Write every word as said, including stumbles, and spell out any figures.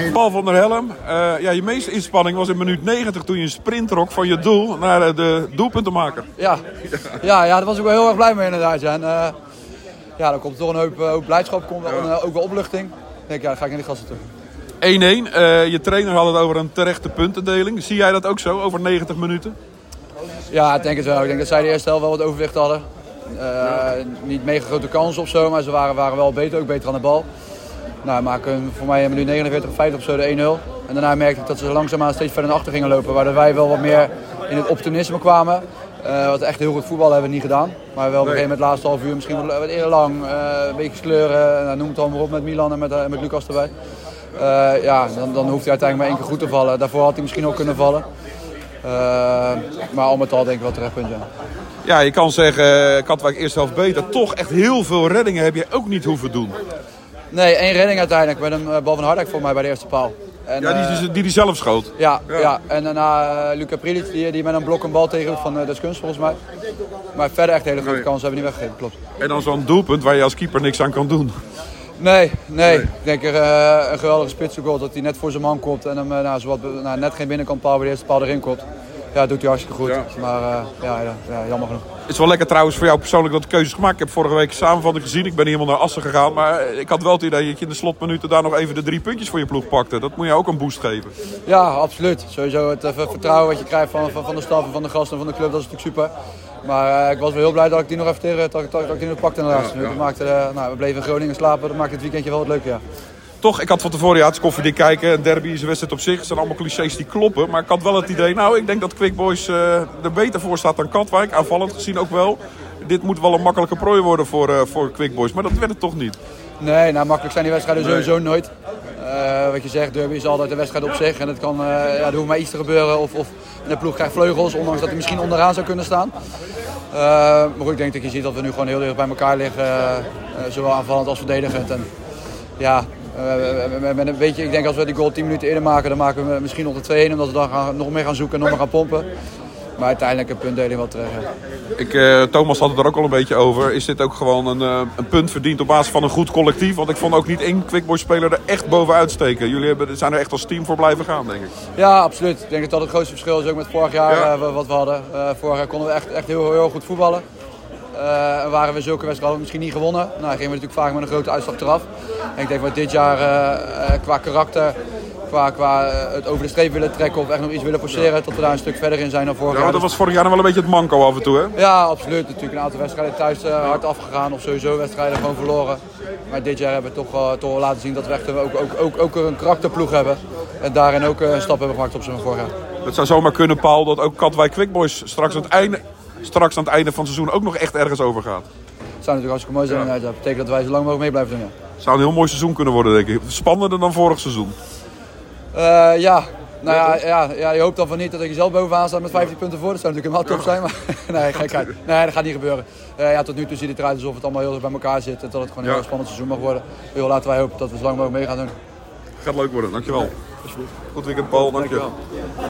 Paul van der Helm, uh, ja, je meeste inspanning was in minuut negentig toen je een sprint trok van je doel naar uh, de doelpuntenmaker. Ja. Ja, ja, daar was ik wel heel erg blij mee inderdaad. Ja, en, uh, ja dan komt toch een hoop, hoop blijdschap, komt ja. en, uh, ook wel opluchting. Ik denk, ja, dan ga ik naar de gasten toe. één-één, uh, je trainer had het over een terechte puntendeling. Zie jij dat ook zo, over negentig minuten? Ja, ik denk het wel. Ik denk dat zij de eerste helft wel wat overwicht hadden. Uh, ja. Niet mega grote kansen of zo, maar ze waren, waren wel beter, ook beter aan de bal. Nou, maken voor mij in minuut negenenveertig, vijftig of zo de één-nul. En daarna merkte ik dat ze langzaamaan steeds verder naar achter gingen lopen. Waardoor wij wel wat meer in het optimisme kwamen. Uh, wat echt heel goed voetbal hebben we niet gedaan. Maar wel op een gegeven moment, het laatste half uur, misschien wat eerder lang. Uh, een beetje kleuren, uh, noem het allemaal op met Milan en met, uh, met Lucas erbij. Uh, ja, dan, dan hoeft hij uiteindelijk maar één keer goed te vallen. Daarvoor had hij misschien ook kunnen vallen. Uh, maar al met al denk ik wel terecht punt, ja. Ja, je kan zeggen, Katwijk eerste helft beter. Toch echt heel veel reddingen heb je ook niet hoeven doen. Nee, één redding uiteindelijk met een bal van Hardijk voor mij bij de eerste paal. En, ja, die, die, die die zelf schoot. Ja, ja. ja. En daarna uh, Luca Prilic die, die met een blok een bal tegen van uh, Deskunst volgens mij. Maar verder echt hele grote nee. kansen hebben we niet weggegeven, klopt. En dan zo'n doelpunt waar je als keeper niks aan kan doen. Nee, nee. nee. Ik denk er uh, een geweldige spitsengoal dat hij net voor zijn man komt en hem uh, nou, zowat, nou, net geen binnenkant paal bij de eerste paal erin komt. Ja, dat doet hij hartstikke goed. Ja. Maar uh, ja, ja, ja, jammer genoeg. Het is wel lekker trouwens voor jou persoonlijk dat de keuzes gemaakt. Ik heb vorige week samenvatting gezien. Ik ben niet helemaal naar Assen gegaan. Maar ik had wel het idee dat je in de slotminuten daar nog even de drie puntjes voor je ploeg pakte. Dat moet je ook een boost geven. Ja, absoluut. Sowieso het uh, vertrouwen wat je krijgt van, van, van de staf en van de gasten en van de club, dat is natuurlijk super. Maar uh, ik was wel heel blij dat ik die nog even tegen, dat, dat, dat ik die nog pakte in de laatste minuut. Ja, ja. Maakte, uh, nou, we bleven in Groningen slapen. Dat maakte het weekendje wel wat leuker, ja. Toch, ik had van tevoren, ja, het is koffiedik kijken. Een derby is een wedstrijd op zich. Het zijn allemaal clichés die kloppen. Maar ik had wel het idee, nou, ik denk dat Quick Boys uh, er beter voor staat dan Katwijk. Aanvallend gezien ook wel. Dit moet wel een makkelijke prooi worden voor, uh, voor Quick Boys. Maar dat werd het toch niet. Nee, nou, makkelijk zijn die wedstrijden nee. sowieso nooit. Uh, wat je zegt, derby is altijd een wedstrijd op zich. En het kan, uh, ja, er hoeft maar iets te gebeuren. Of, of de ploeg krijgt vleugels, ondanks dat hij misschien onderaan zou kunnen staan. Uh, maar goed, ik denk dat je ziet dat we nu gewoon heel dicht bij elkaar liggen. Uh, uh, zowel aanvallend als verdedigend. En, ja... Uh, met een beetje, ik denk als we die goal tien minuten eerder maken, dan maken we misschien nog de twee-één. Omdat we dan gaan, nog meer gaan zoeken en nog meer gaan pompen. Maar uiteindelijk een puntdeling wel terecht. Ja. Ik, uh, Thomas had het er ook al een beetje over. Is dit ook gewoon een, uh, een punt verdiend op basis van een goed collectief? Want ik vond ook niet één Quick Boys speler er echt bovenuit steken. Jullie hebben, zijn er echt als team voor blijven gaan, denk ik. Ja, absoluut. Ik denk dat dat het grootste verschil is ook met vorig jaar ja. uh, wat we hadden. Uh, vorig jaar konden we echt, echt heel, heel goed voetballen. Uh, en waren we zulke wedstrijden misschien niet gewonnen. Nou, gingen we natuurlijk vaak met een grote uitslag eraf. En ik denk dat we dit jaar uh, uh, qua karakter, qua, qua uh, het over de streep willen trekken of echt nog iets willen forceren, ja. dat we daar een stuk verder in zijn dan vorig ja, jaar. Dat was vorig jaar nog wel een beetje het manco af en toe, hè? Ja, absoluut. Natuurlijk een aantal wedstrijden thuis uh, hard afgegaan of sowieso wedstrijden gewoon verloren. Maar dit jaar hebben we toch, uh, toch laten zien dat we echt ook, ook, ook, ook een karakterploeg hebben. En daarin ook uh, een stap hebben gemaakt op zijn vorig jaar. Het zou zomaar kunnen, Paul, dat ook Katwijk Quick Boys straks aan het einde... straks aan het einde van het seizoen ook nog echt ergens over gaat. Het zou natuurlijk hartstikke mooi zijn. Ja. Dat betekent dat wij zo lang mogelijk mee blijven doen. Ja. Het zou een heel mooi seizoen kunnen worden, denk ik. Spannender dan vorig seizoen. Uh, ja. Nou ja, ja, ja, je hoopt dan van niet dat je zelf bovenaan staat met vijftien punten voor. Dat zou natuurlijk helemaal top zijn. Maar nee, gekheid. Nee, dat gaat niet gebeuren. Uh, ja, tot nu toe ziet het eruit alsof het allemaal heel erg bij elkaar zit. Dat het gewoon een ja. heel spannend seizoen mag worden. Heel laten wij hopen dat we zo lang mogelijk mee gaan doen. Gaat leuk worden, dankjewel. Ja, alsjeblieft. Goed weekend, Paul. Dankjewel. dankjewel.